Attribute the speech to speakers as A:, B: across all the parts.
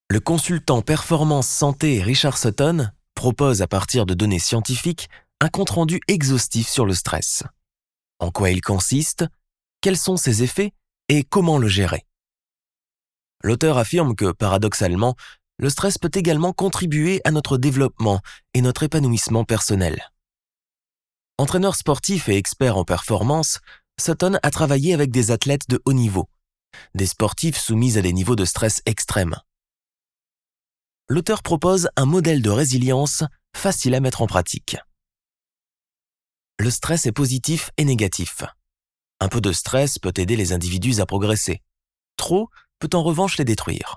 A: Le consultant performance santé Richard Sutton propose à partir de données scientifiques un compte-rendu exhaustif sur le stress. En quoi il consiste, quels sont ses effets et comment le gérer. L'auteur affirme que, paradoxalement, le stress peut également contribuer à notre développement et notre épanouissement personnel. Entraîneur sportif et expert en performance, Sutton a travaillé avec des athlètes de haut niveau, des sportifs soumis à des niveaux de stress extrêmes. L'auteur propose un modèle de résilience facile à mettre en pratique. Le stress est positif et négatif. Un peu de stress peut aider les individus à progresser. Trop peut en revanche les détruire.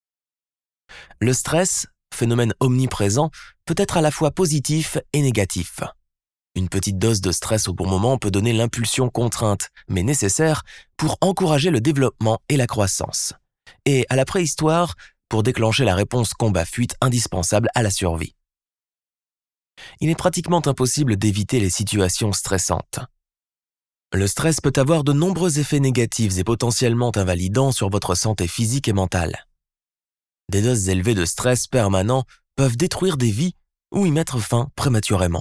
A: Le stress, phénomène omniprésent, peut être à la fois positif et négatif. Une petite dose de stress au bon moment peut donner l'impulsion contrainte, mais nécessaire, pour encourager le développement et la croissance. Et à la préhistoire, pour déclencher la réponse combat-fuite indispensable à la survie. Il est pratiquement impossible d'éviter les situations stressantes. Le stress peut avoir de nombreux effets négatifs et potentiellement invalidants sur votre santé physique et mentale. Des doses élevées de stress permanent peuvent détruire des vies ou y mettre fin prématurément.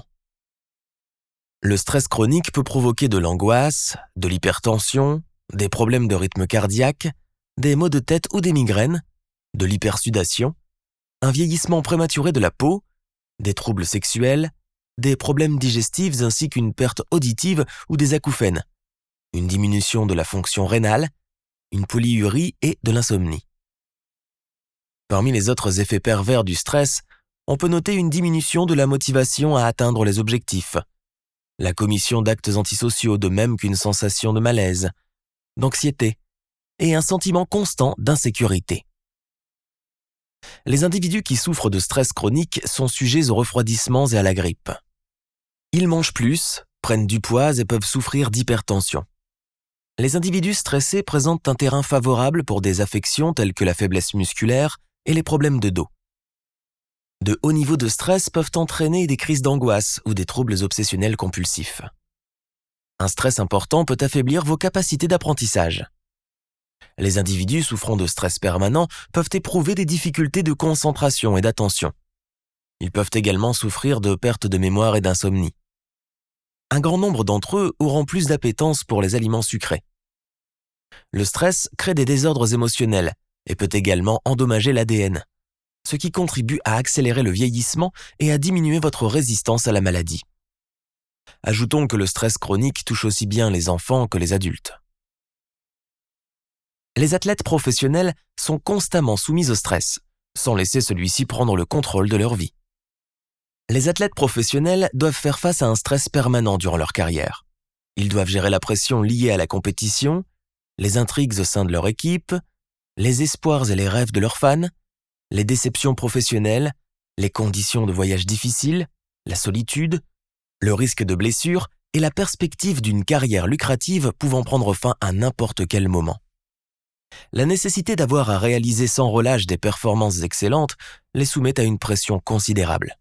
A: Le stress chronique peut provoquer de l'angoisse, de l'hypertension, des problèmes de rythme cardiaque, des maux de tête ou des migraines, de l'hypersudation, un vieillissement prématuré de la peau, des troubles sexuels, des problèmes digestifs ainsi qu'une perte auditive ou des acouphènes, une diminution de la fonction rénale, une polyurie et de l'insomnie. Parmi les autres effets pervers du stress, on peut noter une diminution de la motivation à atteindre les objectifs, la commission d'actes antisociaux de même qu'une sensation de malaise, d'anxiété et un sentiment constant d'insécurité. Les individus qui souffrent de stress chronique sont sujets aux refroidissements et à la grippe. Ils mangent plus, prennent du poids et peuvent souffrir d'hypertension. Les individus stressés présentent un terrain favorable pour des affections telles que la faiblesse musculaire et les problèmes de dos. De hauts niveaux de stress peuvent entraîner des crises d'angoisse ou des troubles obsessionnels compulsifs. Un stress important peut affaiblir vos capacités d'apprentissage. Les individus souffrant de stress permanent peuvent éprouver des difficultés de concentration et d'attention. Ils peuvent également souffrir de perte de mémoire et d'insomnie. Un grand nombre d'entre eux auront plus d'appétence pour les aliments sucrés. Le stress crée des désordres émotionnels et peut également endommager l'ADN, ce qui contribue à accélérer le vieillissement et à diminuer votre résistance à la maladie. Ajoutons que le stress chronique touche aussi bien les enfants que les adultes. Les athlètes professionnels sont constamment soumis au stress, sans laisser celui-ci prendre le contrôle de leur vie. Les athlètes professionnels doivent faire face à un stress permanent durant leur carrière. Ils doivent gérer la pression liée à la compétition, les intrigues au sein de leur équipe, les espoirs et les rêves de leurs fans, les déceptions professionnelles, les conditions de voyage difficiles, la solitude, le risque de blessure et la perspective d'une carrière lucrative pouvant prendre fin à n'importe quel moment. La nécessité d'avoir à réaliser sans relâche des performances excellentes les soumet à une pression considérable.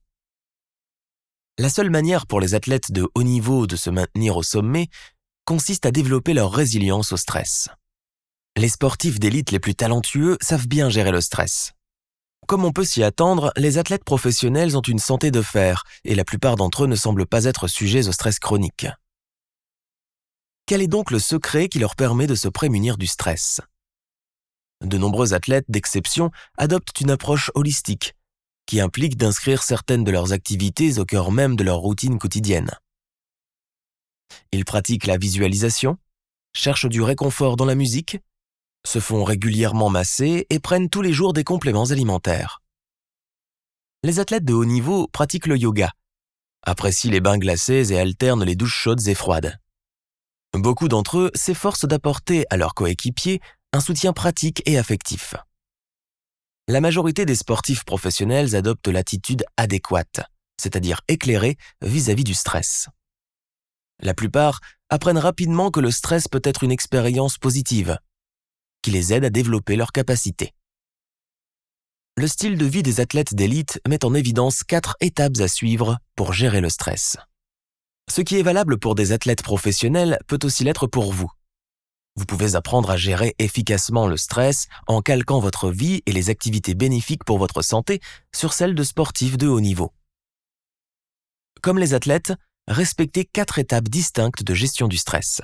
A: La seule manière pour les athlètes de haut niveau de se maintenir au sommet consiste à développer leur résilience au stress. Les sportifs d'élite les plus talentueux savent bien gérer le stress. Comme on peut s'y attendre, les athlètes professionnels ont une santé de fer et la plupart d'entre eux ne semblent pas être sujets au stress chronique. Quel est donc le secret qui leur permet de se prémunir du stress ? De nombreux athlètes d'exception adoptent une approche holistique, qui implique d'inscrire certaines de leurs activités au cœur même de leur routine quotidienne. Ils pratiquent la visualisation, cherchent du réconfort dans la musique, se font régulièrement masser et prennent tous les jours des compléments alimentaires. Les athlètes de haut niveau pratiquent le yoga, apprécient les bains glacés et alternent les douches chaudes et froides. Beaucoup d'entre eux s'efforcent d'apporter à leurs coéquipiers un soutien pratique et affectif. La majorité des sportifs professionnels adoptent l'attitude adéquate, c'est-à-dire éclairée vis-à-vis du stress. La plupart apprennent rapidement que le stress peut être une expérience positive, qui les aide à développer leurs capacités. Le style de vie des athlètes d'élite met en évidence 4 étapes à suivre pour gérer le stress. Ce qui est valable pour des athlètes professionnels peut aussi l'être pour vous. Vous pouvez apprendre à gérer efficacement le stress en calquant votre vie et les activités bénéfiques pour votre santé sur celles de sportifs de haut niveau. Comme les athlètes, respectez 4 étapes distinctes de gestion du stress.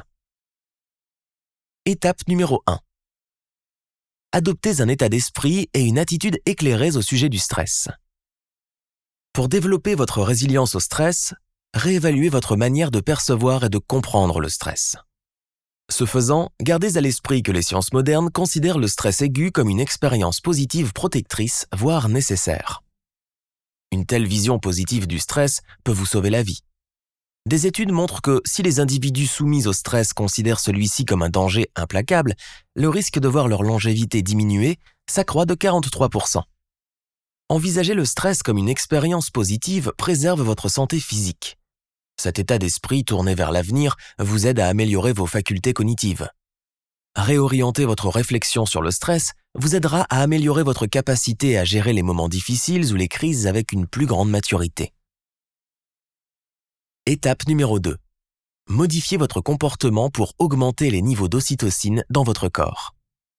A: Étape numéro 1. Adoptez un état d'esprit et une attitude éclairée au sujet du stress. Pour développer votre résilience au stress, réévaluez votre manière de percevoir et de comprendre le stress. Ce faisant, gardez à l'esprit que les sciences modernes considèrent le stress aigu comme une expérience positive protectrice, voire nécessaire. Une telle vision positive du stress peut vous sauver la vie. Des études montrent que si les individus soumis au stress considèrent celui-ci comme un danger implacable, le risque de voir leur longévité diminuer s'accroît de 43%. Envisager le stress comme une expérience positive préserve votre santé physique. Cet état d'esprit tourné vers l'avenir vous aide à améliorer vos facultés cognitives. Réorienter votre réflexion sur le stress vous aidera à améliorer votre capacité à gérer les moments difficiles ou les crises avec une plus grande maturité. Étape numéro 2. Modifiez votre comportement pour augmenter les niveaux d'ocytocine dans votre corps.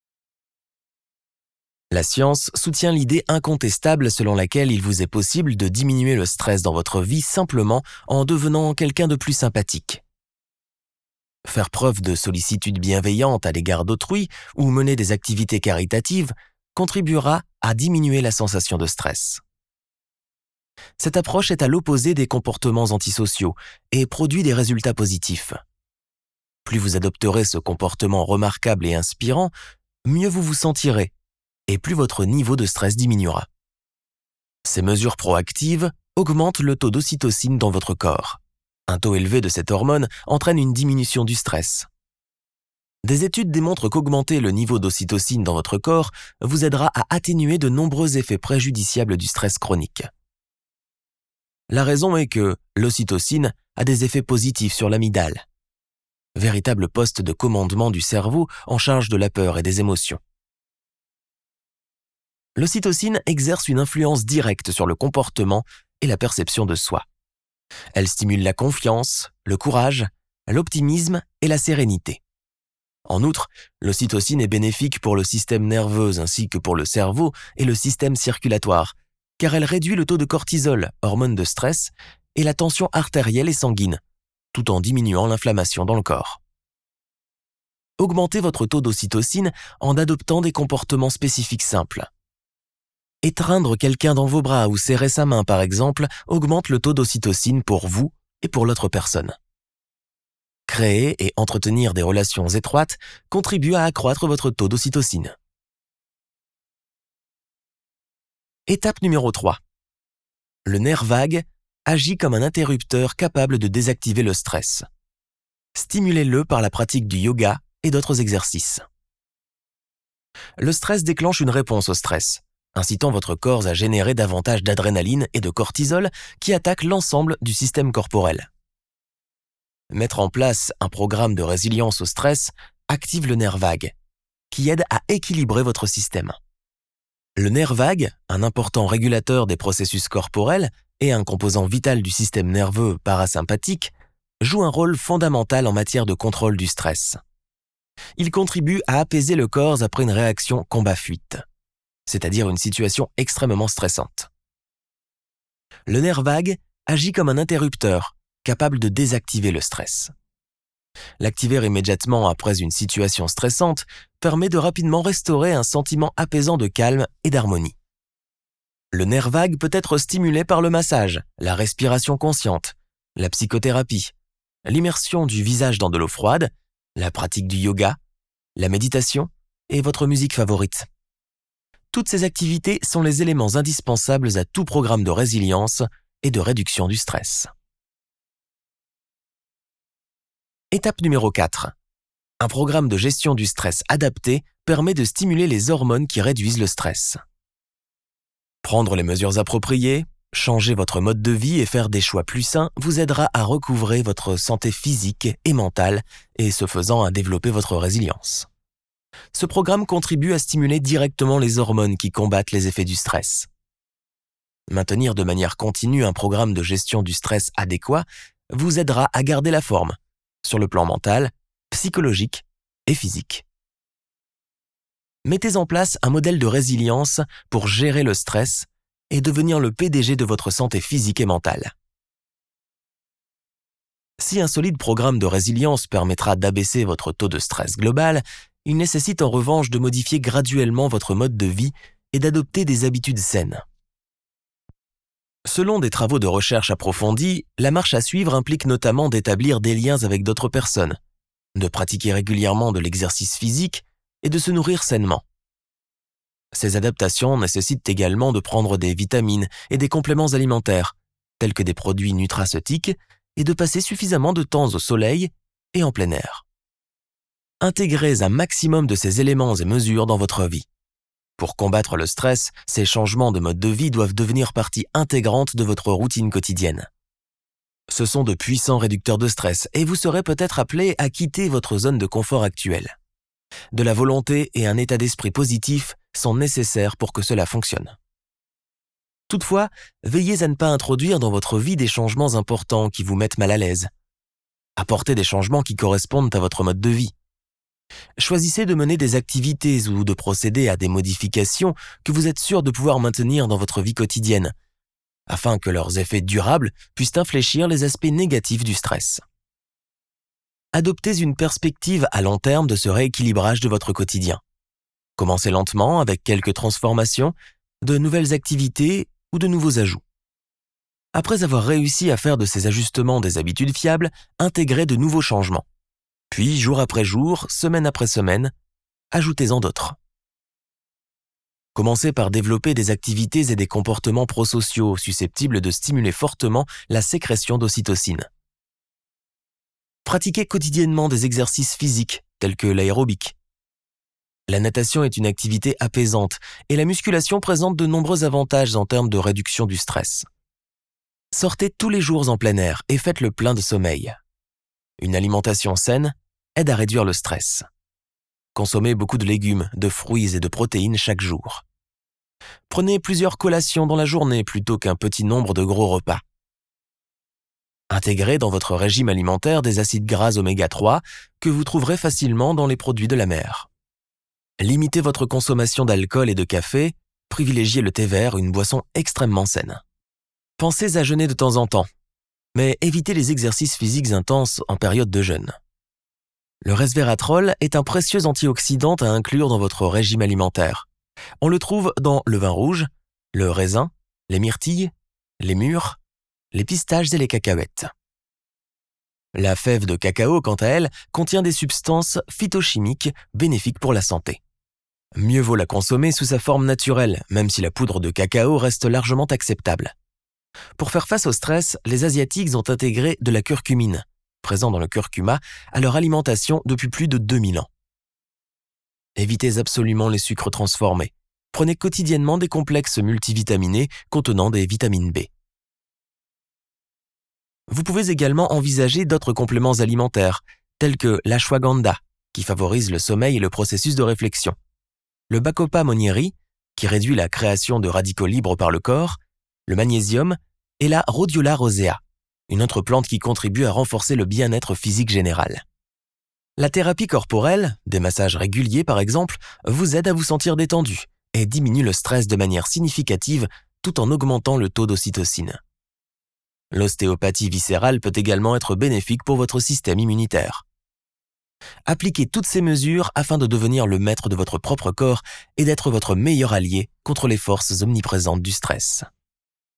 A: La science soutient l'idée incontestable selon laquelle il vous est possible de diminuer le stress dans votre vie simplement en devenant quelqu'un de plus sympathique. Faire preuve de sollicitude bienveillante à l'égard d'autrui ou mener des activités caritatives contribuera à diminuer la sensation de stress. Cette approche est à l'opposé des comportements antisociaux et produit des résultats positifs. Plus vous adopterez ce comportement remarquable et inspirant, mieux vous vous sentirez et plus votre niveau de stress diminuera. Ces mesures proactives augmentent le taux d'ocytocine dans votre corps. Un taux élevé de cette hormone entraîne une diminution du stress. Des études démontrent qu'augmenter le niveau d'ocytocine dans votre corps vous aidera à atténuer de nombreux effets préjudiciables du stress chronique. La raison est que l'ocytocine a des effets positifs sur l'amygdale, véritable poste de commandement du cerveau en charge de la peur et des émotions. L'ocytocine exerce une influence directe sur le comportement et la perception de soi. Elle stimule la confiance, le courage, l'optimisme et la sérénité. En outre, l'ocytocine est bénéfique pour le système nerveux ainsi que pour le cerveau et le système circulatoire, car elle réduit le taux de cortisol, hormone de stress, et la tension artérielle et sanguine, tout en diminuant l'inflammation dans le corps. Augmentez votre taux d'ocytocine en adoptant des comportements spécifiques simples. Étreindre quelqu'un dans vos bras ou serrer sa main, par exemple, augmente le taux d'ocytocine pour vous et pour l'autre personne. Créer et entretenir des relations étroites contribue à accroître votre taux d'ocytocine. Étape numéro 3. Le nerf vague agit comme un interrupteur capable de désactiver le stress. Stimulez-le par la pratique du yoga et d'autres exercices. Le stress déclenche une réponse au stress, incitant votre corps à générer davantage d'adrénaline et de cortisol qui attaquent l'ensemble du système corporel. Mettre en place un programme de résilience au stress active le nerf vague, qui aide à équilibrer votre système. Le nerf vague, un important régulateur des processus corporels et un composant vital du système nerveux parasympathique, joue un rôle fondamental en matière de contrôle du stress. Il contribue à apaiser le corps après une réaction combat-fuite, c'est-à-dire une situation extrêmement stressante. Le nerf vague agit comme un interrupteur, capable de désactiver le stress. L'activer immédiatement après une situation stressante permet de rapidement restaurer un sentiment apaisant de calme et d'harmonie. Le nerf vague peut être stimulé par le massage, la respiration consciente, la psychothérapie, l'immersion du visage dans de l'eau froide, la pratique du yoga, la méditation et votre musique favorite. Toutes ces activités sont les éléments indispensables à tout programme de résilience et de réduction du stress. Étape numéro 4. Un programme de gestion du stress adapté permet de stimuler les hormones qui réduisent le stress. Prendre les mesures appropriées, changer votre mode de vie et faire des choix plus sains vous aidera à recouvrer votre santé physique et mentale et ce faisant à développer votre résilience. Ce programme contribue à stimuler directement les hormones qui combattent les effets du stress. Maintenir de manière continue un programme de gestion du stress adéquat vous aidera à garder la forme, sur le plan mental, psychologique et physique. Mettez en place un modèle de résilience pour gérer le stress et devenir le PDG de votre santé physique et mentale. Si un solide programme de résilience permettra d'abaisser votre taux de stress global, il nécessite en revanche de modifier graduellement votre mode de vie et d'adopter des habitudes saines. Selon des travaux de recherche approfondis, la marche à suivre implique notamment d'établir des liens avec d'autres personnes, de pratiquer régulièrement de l'exercice physique et de se nourrir sainement. Ces adaptations nécessitent également de prendre des vitamines et des compléments alimentaires, tels que des produits nutraceutiques, et de passer suffisamment de temps au soleil et en plein air. Intégrez un maximum de ces éléments et mesures dans votre vie. Pour combattre le stress, ces changements de mode de vie doivent devenir partie intégrante de votre routine quotidienne. Ce sont de puissants réducteurs de stress et vous serez peut-être appelé à quitter votre zone de confort actuelle. De la volonté et un état d'esprit positif sont nécessaires pour que cela fonctionne. Toutefois, veillez à ne pas introduire dans votre vie des changements importants qui vous mettent mal à l'aise. Apportez des changements qui correspondent à votre mode de vie. Choisissez de mener des activités ou de procéder à des modifications que vous êtes sûr de pouvoir maintenir dans votre vie quotidienne, afin que leurs effets durables puissent infléchir les aspects négatifs du stress. Adoptez une perspective à long terme de ce rééquilibrage de votre quotidien. Commencez lentement avec quelques transformations, de nouvelles activités ou de nouveaux ajouts. Après avoir réussi à faire de ces ajustements des habitudes fiables, intégrez de nouveaux changements. Puis, jour après jour, semaine après semaine, ajoutez-en d'autres. Commencez par développer des activités et des comportements prosociaux susceptibles de stimuler fortement la sécrétion d'ocytocine. Pratiquez quotidiennement des exercices physiques tels que l'aérobic. La natation est une activité apaisante et la musculation présente de nombreux avantages en termes de réduction du stress. Sortez tous les jours en plein air et faites le plein de sommeil. Une alimentation saine aide à réduire le stress. Consommez beaucoup de légumes, de fruits et de protéines chaque jour. Prenez plusieurs collations dans la journée plutôt qu'un petit nombre de gros repas. Intégrez dans votre régime alimentaire des acides gras oméga 3 que vous trouverez facilement dans les produits de la mer. Limitez votre consommation d'alcool et de café, privilégiez le thé vert, une boisson extrêmement saine. Pensez à jeûner de temps en temps, mais évitez les exercices physiques intenses en période de jeûne. Le resveratrol est un précieux antioxydant à inclure dans votre régime alimentaire. On le trouve dans le vin rouge, le raisin, les myrtilles, les mûres, les pistaches et les cacahuètes. La fève de cacao, quant à elle, contient des substances phytochimiques bénéfiques pour la santé. Mieux vaut la consommer sous sa forme naturelle, même si la poudre de cacao reste largement acceptable. Pour faire face au stress, les Asiatiques ont intégré de la curcumine, présent dans le curcuma, à leur alimentation depuis plus de 2000 ans. Évitez absolument les sucres transformés. Prenez quotidiennement des complexes multivitaminés contenant des vitamines B. Vous pouvez également envisager d'autres compléments alimentaires, tels que l'ashwagandha, qui favorise le sommeil et le processus de réflexion, le bacopa monnieri, qui réduit la création de radicaux libres par le corps, le magnésium et la rhodiola rosea, une autre plante qui contribue à renforcer le bien-être physique général. La thérapie corporelle, des massages réguliers par exemple, vous aide à vous sentir détendu et diminue le stress de manière significative tout en augmentant le taux d'ocytocine. L'ostéopathie viscérale peut également être bénéfique pour votre système immunitaire. Appliquez toutes ces mesures afin de devenir le maître de votre propre corps et d'être votre meilleur allié contre les forces omniprésentes du stress.